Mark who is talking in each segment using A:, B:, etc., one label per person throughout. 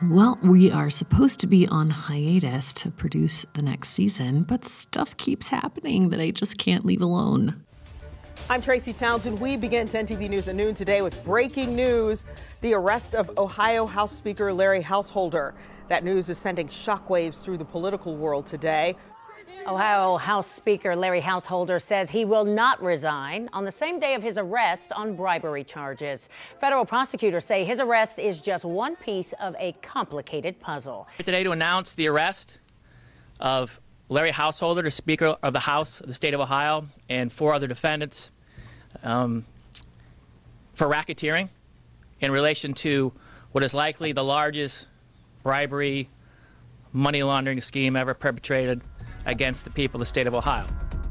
A: Well, we are supposed to be on hiatus to produce the next season, but stuff keeps happening that I just can't leave alone.
B: I'm Tracy Townsend. We begin 10 TV News at noon today with breaking news: the arrest of Ohio House Speaker Larry Householder. That news is sending shockwaves through the political world today.
C: Ohio House Speaker Larry Householder says he will not resign on the same day of his arrest on bribery charges. Federal prosecutors say his arrest is just one piece of a complicated puzzle.
D: Today to announce the arrest of Larry Householder, the Speaker of the House of the state of Ohio, and 4 other defendants for racketeering in relation to what is likely the largest bribery money laundering scheme ever perpetrated against the people of the state of Ohio.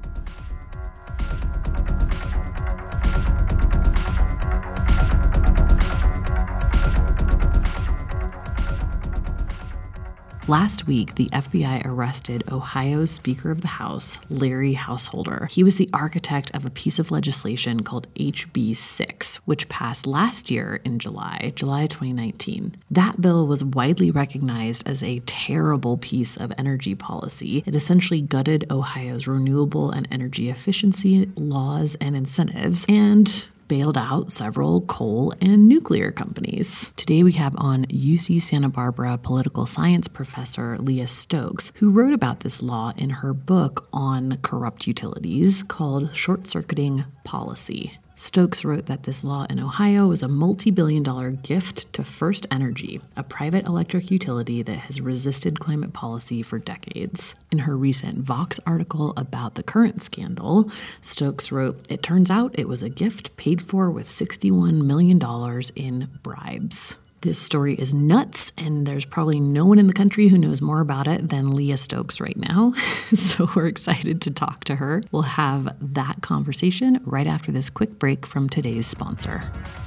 A: Last week, the FBI arrested Ohio's Speaker of the House, Larry Householder. He was the architect of a piece of legislation called HB 6, which passed last year in July 2019. That bill was widely recognized as a terrible piece of energy policy. It essentially gutted Ohio's renewable and energy efficiency laws and incentives, and bailed out several coal and nuclear companies. Today we have on UC Santa Barbara political science professor Leah Stokes, who wrote about this law in her book on corrupt utilities called Short-Circuiting Policy. Stokes wrote that this law in Ohio was a multi-billion-dollar gift to First Energy, a private electric utility that has resisted climate policy for decades. In her recent Vox article about the current scandal, Stokes wrote, "It turns out it was a gift paid for with $61 million in bribes." This story is nuts, and there's probably no one in the country who knows more about it than Leah Stokes right now. So we're excited to talk to her. We'll have that conversation right after this quick break from today's sponsor.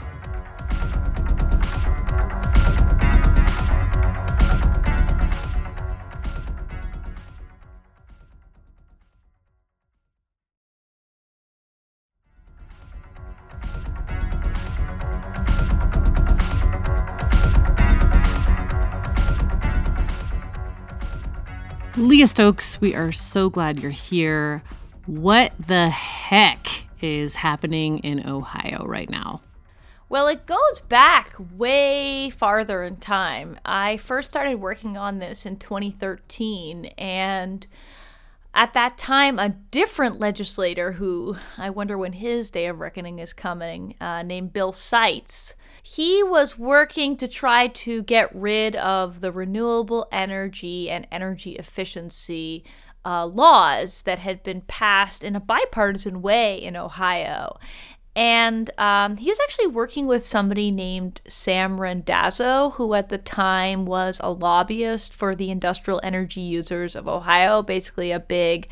A: Leah Stokes, we are so glad you're here. What the heck is happening in Ohio right now?
E: Well, it goes back way farther in time. I first started working on this in 2013, and at that time, a different legislator who I wonder when his day of reckoning is coming, named Bill Seitz, he was working to try to get rid of the renewable energy and energy efficiency laws that had been passed in a bipartisan way in Ohio. And he was actually working with somebody named Sam Randazzo, who at the time was a lobbyist for the industrial energy users of Ohio, basically a big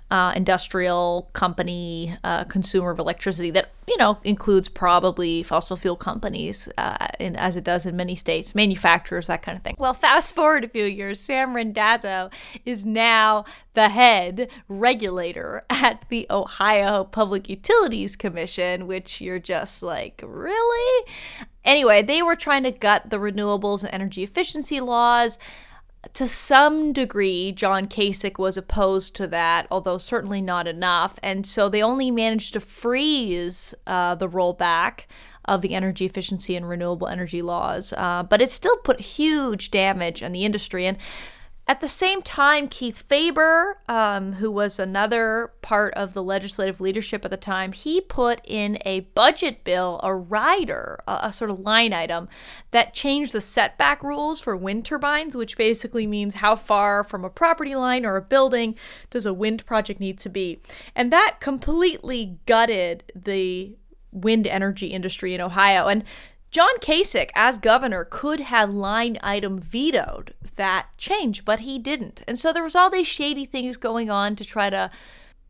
E: industrial company, consumer of electricity that, includes probably fossil fuel companies, as it does in many states, manufacturers, that kind of thing. Well, fast forward a few years, Sam Randazzo is now the head regulator at the Ohio Public Utilities Commission, which you're just like, really? Anyway, they were trying to gut the renewables and energy efficiency laws. To some degree, John Kasich was opposed to that, although certainly not enough. And so they only managed to freeze the rollback of the energy efficiency and renewable energy laws. But it still put huge damage on the industry. And at the same time, Keith Faber, who was another part of the legislative leadership at the time, he put in a budget bill, a rider, a sort of line item that changed the setback rules for wind turbines, which basically means how far from a property line or a building does a wind project need to be. And that completely gutted the wind energy industry in Ohio. And John Kasich, as governor, could have line item vetoed that change, but he didn't. And so there was all these shady things going on to try to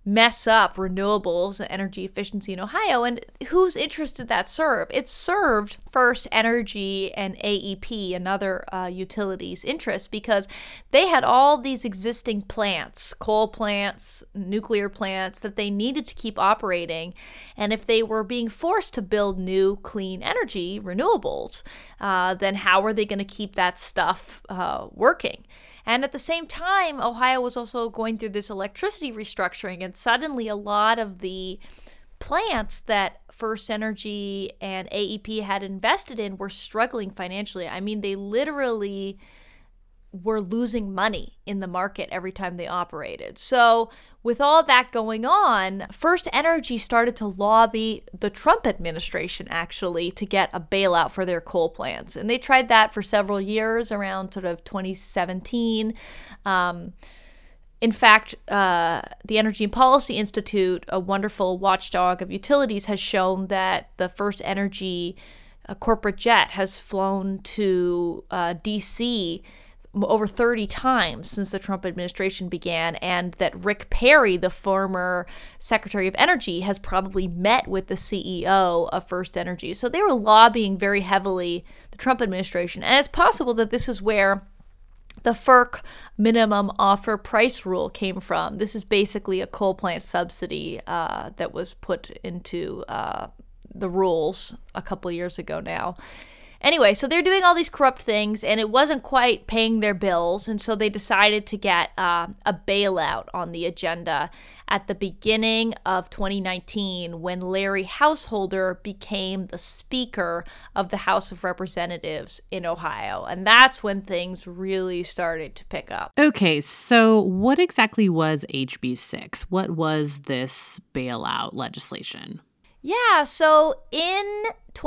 E: mess up renewables and energy efficiency in Ohio. And whose interest did that serve? It served First Energy and AEP and other utilities' interests, because they had all these existing plants, coal plants, nuclear plants, that they needed to keep operating. And if they were being forced to build new clean energy, renewables, then how were they going to keep that stuff working? And at the same time, Ohio was also going through this electricity restructuring, and suddenly a lot of the plants that First Energy and AEP had invested in were struggling financially. I mean, they literally were losing money in the market every time they operated. So with all that going on, First Energy started to lobby the Trump administration, actually, to get a bailout for their coal plants. And they tried that for several years, around sort of 2017. In fact, the Energy and Policy Institute, a wonderful watchdog of utilities, has shown that the First Energy corporate jet has flown to D.C. over 30 times since the Trump administration began, and that Rick Perry, the former Secretary of Energy, has probably met with the CEO of First Energy. So they were lobbying very heavily the Trump administration. And it's possible that this is where the FERC minimum offer price rule came from. This is basically a coal plant subsidy that was put into the rules a couple years ago now. Anyway, so they're doing all these corrupt things, and it wasn't quite paying their bills, and so they decided to get a bailout on the agenda at the beginning of 2019, when Larry Householder became the Speaker of the House of Representatives in Ohio. And that's when things really started to pick up.
A: Okay, so what exactly was HB 6? What was this bailout legislation?
E: Yeah, so in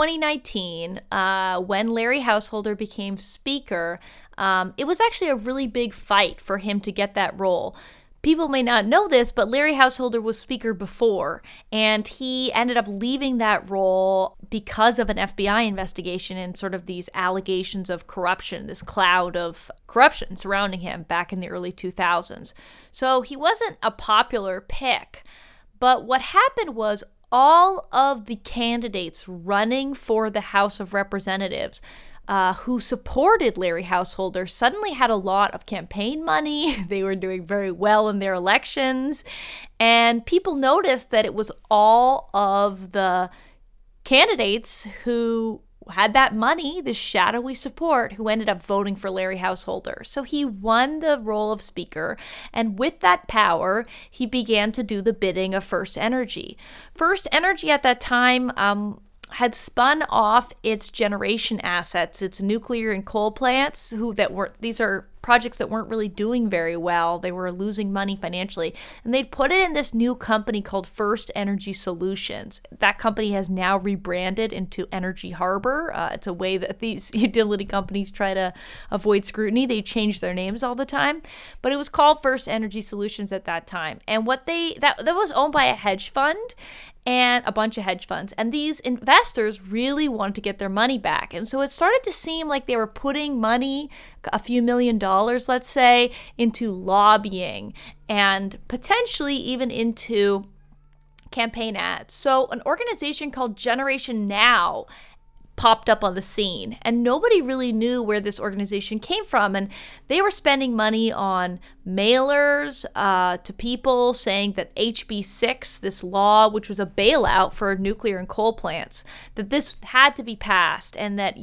E: 2019, when Larry Householder became Speaker, it was actually a really big fight for him to get that role. People may not know this, but Larry Householder was Speaker before, and he ended up leaving that role because of an FBI investigation and sort of these allegations of corruption, this cloud of corruption surrounding him back in the early 2000s. So he wasn't a popular pick. But what happened was, all of the candidates running for the House of Representatives who supported Larry Householder suddenly had a lot of campaign money. They were doing very well in their elections. And people noticed that it was all of the candidates who had that money, this shadowy support, who ended up voting for Larry Householder. So he won the role of Speaker, and with that power, he began to do the bidding of First Energy. First Energy at that time had spun off its generation assets, its nuclear and coal plants, these are projects that weren't really doing very well. They were losing money financially. And they'd put it in this new company called First Energy Solutions. That company has now rebranded into Energy Harbor. It's a way that these utility companies try to avoid scrutiny. They change their names all the time. But it was called First Energy Solutions at that time. And that was owned by a hedge fund and a bunch of hedge funds. And these investors really wanted to get their money back. And so it started to seem like they were putting money, a few $1 million, let's say, into lobbying and potentially even into campaign ads. So an organization called Generation Now popped up on the scene, and nobody really knew where this organization came from. And they were spending money on mailers to people saying that HB 6, this law, which was a bailout for nuclear and coal plants, that this had to be passed, and that,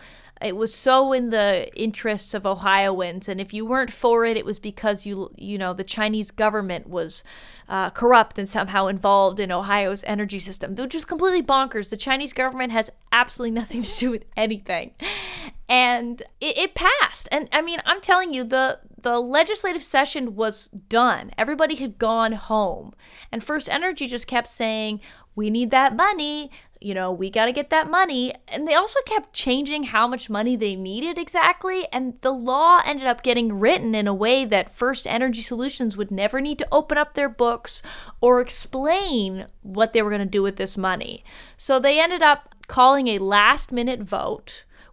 E: it was so in the interests of Ohioans, and if you weren't for it, it was because the Chinese government was corrupt and somehow involved in Ohio's energy system, which is completely bonkers. The Chinese government has absolutely nothing to do with anything. And it passed. And I mean, I'm telling you, the legislative session was done. Everybody had gone home. And First Energy just kept saying, we need that money. We got to get that money. And they also kept changing how much money they needed exactly. And the law ended up getting written in a way that First Energy Solutions would never need to open up their books or explain what they were going to do with this money. So they ended up calling a last-minute vote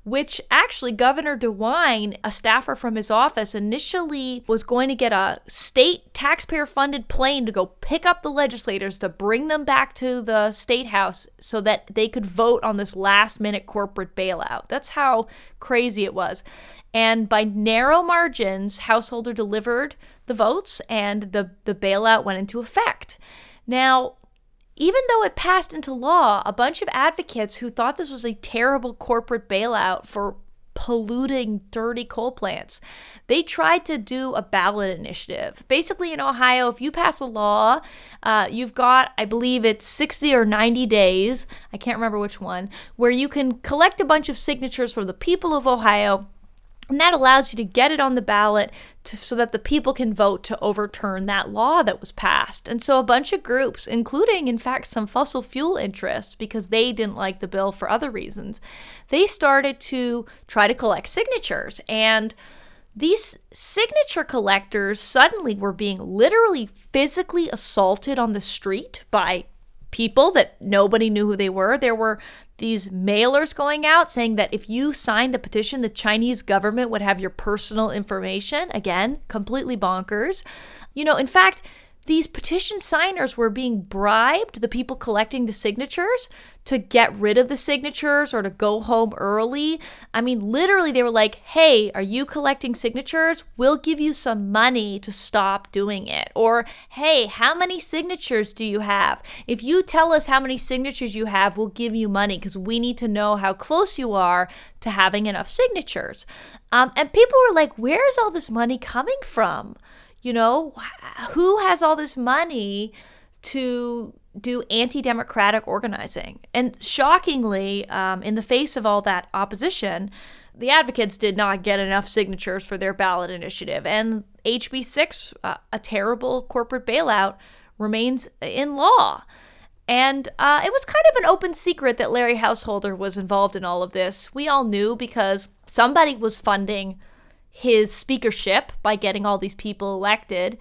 E: which actually Governor DeWine, a staffer from his office, initially was going to get a state taxpayer-funded plane to go pick up the legislators to bring them back to the State House so that they could vote on this last-minute corporate bailout. That's how crazy it was. And by narrow margins, Householder delivered the votes and the bailout went into effect. Now, even though it passed into law, a bunch of advocates who thought this was a terrible corporate bailout for polluting dirty coal plants, they tried to do a ballot initiative. Basically, in Ohio, if you pass a law, you've got, I believe it's 60 or 90 days, I can't remember which one, where you can collect a bunch of signatures from the people of Ohio. And that allows you to get it on the ballot so that the people can vote to overturn that law that was passed. And so a bunch of groups, including, in fact, some fossil fuel interests, because they didn't like the bill for other reasons, they started to try to collect signatures. And these signature collectors suddenly were being literally physically assaulted on the street by people that nobody knew who they were. There were these mailers going out saying that if you signed the petition, the Chinese government would have your personal information. Again, completely bonkers. In fact, these petition signers were being bribed, the people collecting the signatures, to get rid of the signatures or to go home early. I mean, literally, they were like, hey, are you collecting signatures? We'll give you some money to stop doing it. Or, hey, how many signatures do you have? If you tell us how many signatures you have, we'll give you money because we need to know how close you are to having enough signatures. And people were like, where's all this money coming from? Who has all this money to do anti-democratic organizing? And shockingly, in the face of all that opposition, the advocates did not get enough signatures for their ballot initiative. And HB 6, a terrible corporate bailout, remains in law. And it was kind of an open secret that Larry Householder was involved in all of this. We all knew because somebody was funding his speakership by getting all these people elected.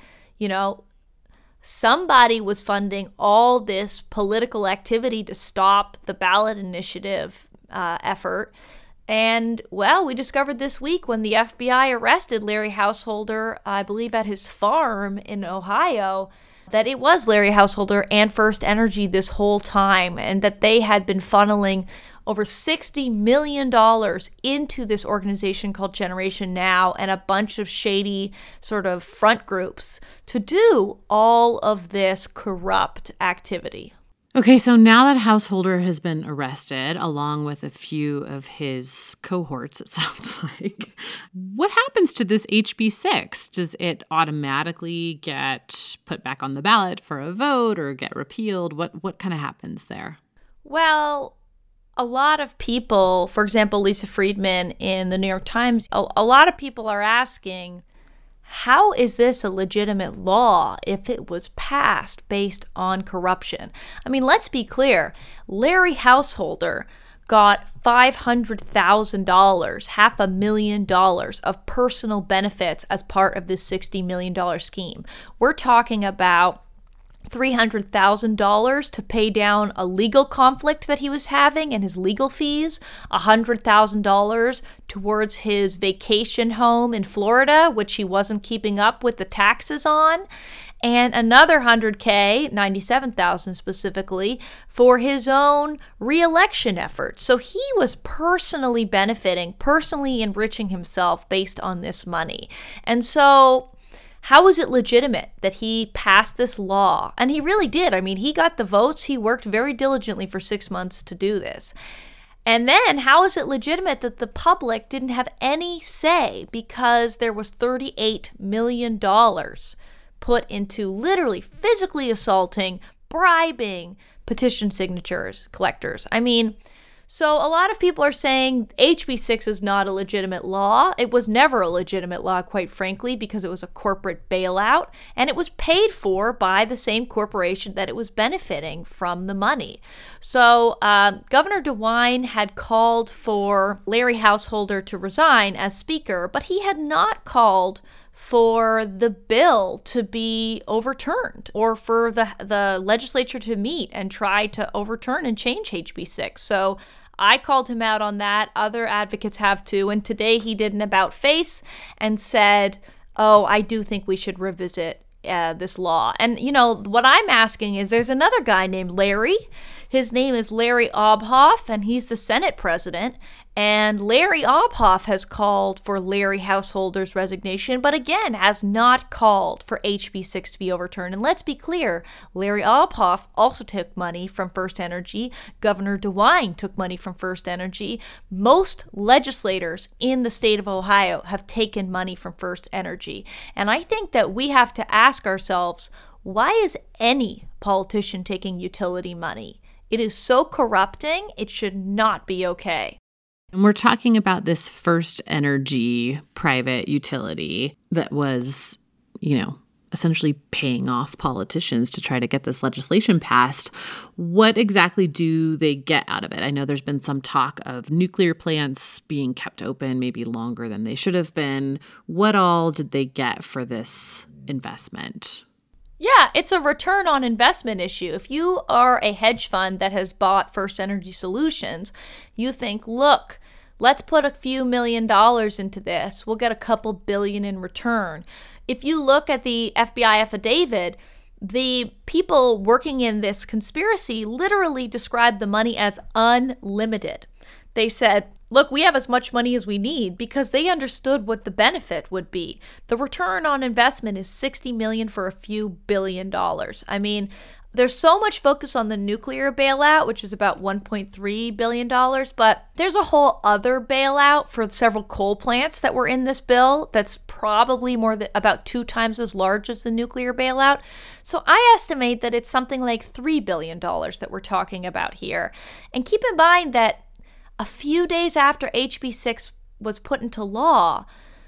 E: Somebody was funding all this political activity to stop the ballot initiative effort. And, well, we discovered this week when the FBI arrested Larry Householder, I believe at his farm in Ohio, that it was Larry Householder and First Energy this whole time, and that they had been funneling over $60 million into this organization called Generation Now and a bunch of shady sort of front groups to do all of this corrupt activity.
A: Okay, so now that Householder has been arrested, along with a few of his cohorts, it sounds like, what happens to this HB 6? Does it automatically get put back on the ballot for a vote or get repealed? What kind of happens there?
E: Well, a lot of people, for example, Lisa Friedman in the New York Times, a lot of people are asking, how is this a legitimate law if it was passed based on corruption? I mean, let's be clear. Larry Householder got $500,000, $500,000 of personal benefits as part of this $60 million scheme. We're talking about $300,000 to pay down a legal conflict that he was having and his legal fees, $100,000 towards his vacation home in Florida, which he wasn't keeping up with the taxes on, and another $100K, $97,000 specifically, for his own re-election efforts. So he was personally benefiting, personally enriching himself based on this money. And so how is it legitimate that he passed this law? And he really did. I mean, he got the votes. He worked very diligently for 6 months to do this. And then how is it legitimate that the public didn't have any say because there was $38 million put into literally physically assaulting, bribing petition signatures collectors? I mean, so a lot of people are saying HB 6 is not a legitimate law. It was never a legitimate law, quite frankly, because it was a corporate bailout, and it was paid for by the same corporation that it was benefiting from the money. So Governor DeWine had called for Larry Householder to resign as Speaker, but he had not called for the bill to be overturned or for the legislature to meet and try to overturn and change HB 6. So I called him out on that. Other advocates have too. And today he did an about face and said, oh, I do think we should revisit this law. And, what I'm asking is there's another guy named Larry. His name is Larry Obhoff, and he's the Senate president. And Larry Obhoff has called for Larry Householder's resignation, but again, has not called for HB 6 to be overturned. And let's be clear, Larry Obhoff also took money from First Energy. Governor DeWine took money from First Energy. Most legislators in the state of Ohio have taken money from First Energy. And I think that we have to ask ourselves, why is any politician taking utility money? It is so corrupting, it should not be okay.
A: And we're talking about this First Energy private utility that was, essentially paying off politicians to try to get this legislation passed. What exactly do they get out of it? I know there's been some talk of nuclear plants being kept open maybe longer than they should have been. What all did they get for this investment?
E: Yeah, it's a return on investment issue. If you are a hedge fund that has bought First Energy Solutions, you think, look, let's put a few $1 million into this. We'll get a couple billion in return. If you look at the FBI affidavit, the people working in this conspiracy literally described the money as unlimited. They said, look, we have as much money as we need, because they understood what the benefit would be. The return on investment is $60 million for a few $1 billion. I mean, there's so much focus on the nuclear bailout, which is about $1.3 billion, but there's a whole other bailout for several coal plants that were in this bill that's probably about 2 times as large as the nuclear bailout. So I estimate that it's something like $3 billion that we're talking about here. And keep in mind that a few days after HB 6 was put into law,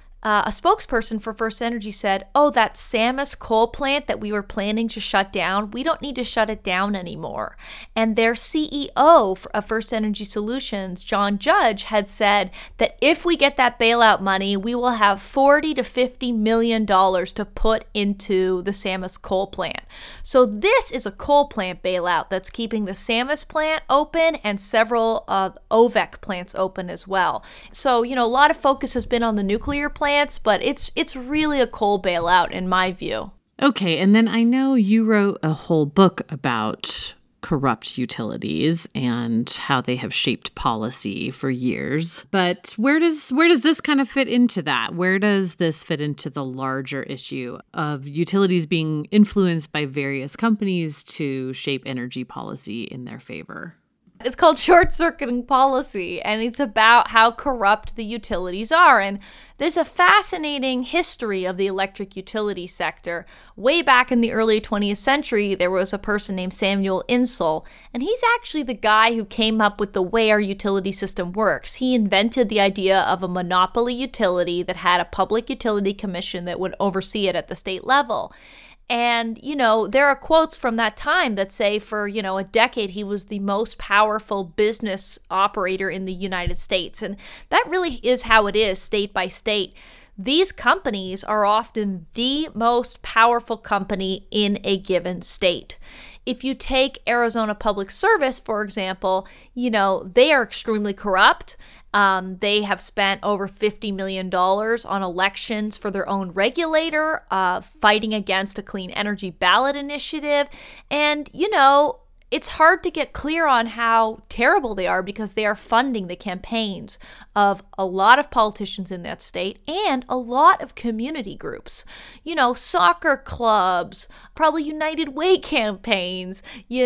E: a spokesperson for First Energy said, oh, that Samus coal plant that we were planning to shut down, we don't need to shut it down anymore. And their CEO of First Energy Solutions, John Judge, had said that if we get that bailout money, we will have $40 to $50 million to put into the Samus coal plant. So this is a coal plant bailout that's keeping the Samus plant open and several OVEC plants open as well. So, a lot of focus has been on the nuclear plant, but it's really a coal bailout in my view.
A: Okay, and then I know you wrote a whole book about corrupt utilities and how they have shaped policy for years. But where does this kind of fit into that? Where does this fit into the larger issue of utilities being influenced by various companies to shape energy policy in their favor?
E: It's called Short-Circuiting Policy, and it's about how corrupt the utilities are. And there's a fascinating history of the electric utility sector. Way back in the early 20th century, there was a person named Samuel Insull, and he's actually the guy who came up with the way our utility system works. He invented the idea of a monopoly utility that had a public utility commission that would oversee it at the state level. And, there are quotes from that time that say for, a decade, he was the most powerful business operator in the United States. And that really is how it is state by state. These companies are often the most powerful company in a given state. If you take Arizona Public Service, for example, they are extremely corrupt. They have spent over $50 million on elections for their own regulator, fighting against a clean energy ballot initiative. And, it's hard to get clear on how terrible they are because they are funding the campaigns of a lot of politicians in that state and a lot of community groups. Soccer clubs, probably United Way campaigns,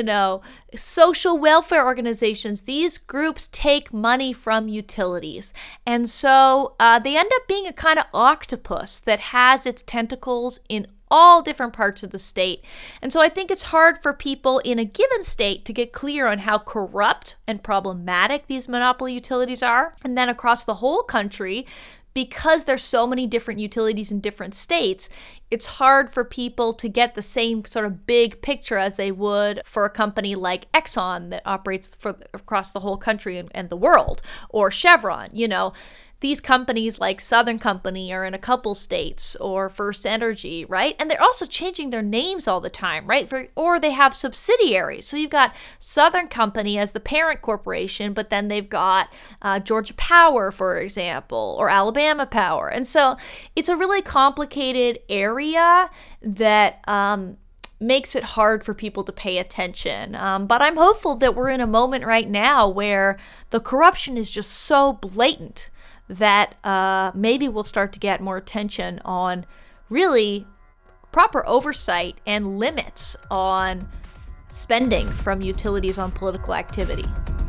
E: social welfare organizations. These groups take money from utilities. And so they end up being a kind of octopus that has its tentacles in all different parts of the state. And so I think it's hard for people in a given state to get clear on how corrupt and problematic these monopoly utilities are. And then across the whole country, because there's so many different utilities in different states, it's hard for people to get the same sort of big picture as they would for a company like Exxon that operates across the whole country and the world, or Chevron. these companies like Southern Company are in a couple states, or First Energy, right? And they're also changing their names all the time, right? Or they have subsidiaries. So you've got Southern Company as the parent corporation, but then they've got Georgia Power, for example, or Alabama Power. And so it's a really complicated area that makes it hard for people to pay attention. But I'm hopeful that we're in a moment right now where the corruption is just so blatant that maybe we'll start to get more attention on really proper oversight and limits on spending from utilities on political activity.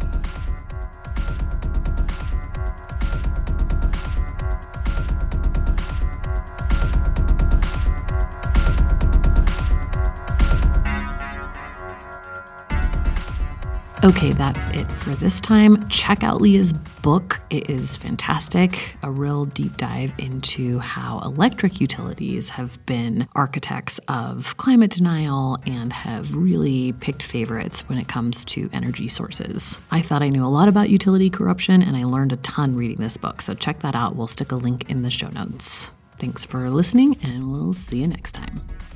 A: Okay, that's it for this time. Check out Leah's book. It is fantastic. A real deep dive into how electric utilities have been architects of climate denial and have really picked favorites when it comes to energy sources. I thought I knew a lot about utility corruption, and I learned a ton reading this book. So check that out. We'll stick a link in the show notes. Thanks for listening, and we'll see you next time.